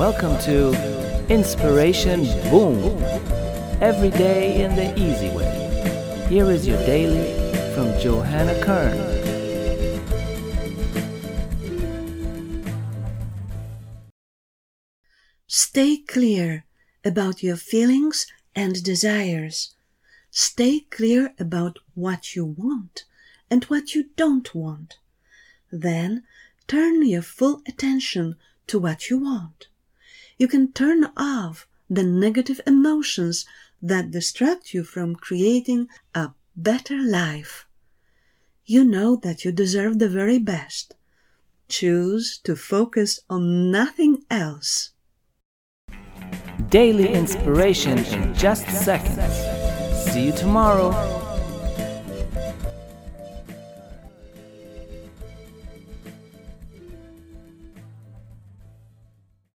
Welcome to Inspiration Boom. Every day in the easy way. Here is your daily from Johanna Kern. Stay clear about your feelings and desires. Stay clear about what you want and what you don't want. Then turn your full attention to what you want. You can turn off the negative emotions that distract you from creating a better life. You know that you deserve the very best. Choose to focus on nothing else. Daily inspiration in just seconds. See you tomorrow.